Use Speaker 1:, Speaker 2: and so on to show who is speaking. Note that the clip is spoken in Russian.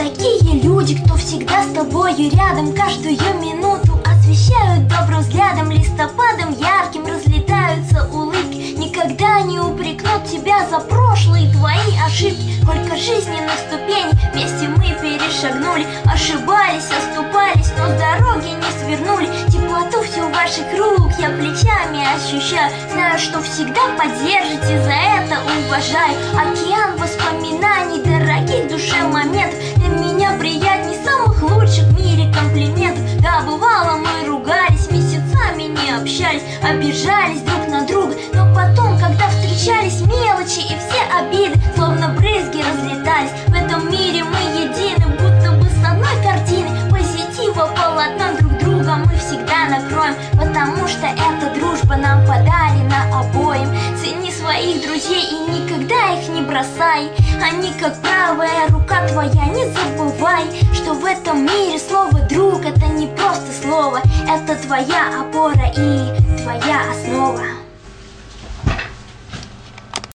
Speaker 1: такие люди, кто всегда с тобою рядом, каждую минуту освещают добрым взглядом, листопадом ярким разлетаются улыбки, никогда не упрекнут тебя за прошлые твои ошибки. Сколько жизненных ступеней вместе мы перешагнули, ошибались, оступались, но с дороги не свернули. Теплоту всю ваших рук я плечами ощущаю, знаю, что всегда поддержите, за это уважаю. Океан воспоминаний, дорогих душе моментов, для меня приятней самых лучших в мире комплиментов. Да, бывало, мы ругались, месяцами не общались, обижались друг на друга, но потом, когда встречались, мелочи и все обиды словно брызги разлетались. В этом мире мы едины, будто бы с одной картины, позитива полотном друг друга мы всегда накроем, потому что эта дружба нам подарена обоим. Цени своих друзей и никогда их не бросай, они как правая рука твоя, не забывай, что в этом мире слово друг — это не просто слово, это твоя опора и твоя основа.